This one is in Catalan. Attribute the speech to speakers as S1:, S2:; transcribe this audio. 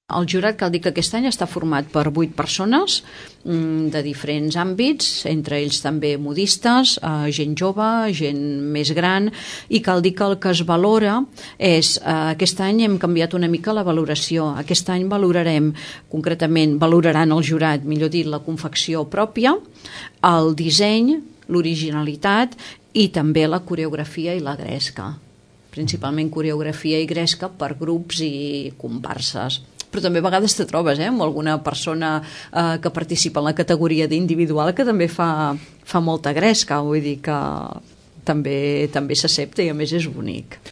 S1: El jurat cal dir que aquest any està format per 8 persones de diferents àmbits, entre ells també modistes, gent jove, gent més gran, i cal dir que el que es valora és, aquest any hem canviat una mica la valoració. Aquest any valoraran el jurat, millor dit, la confecció pròpia, el disseny, l'originalitat i també la coreografia i la gresca. Principalment coreografia i gresca per grups i comparses. Però també a vegades te trobes amb alguna persona que participa en la categoria d'individual que també fa molta gresca, vull dir que també s'accepta i a més és bonic.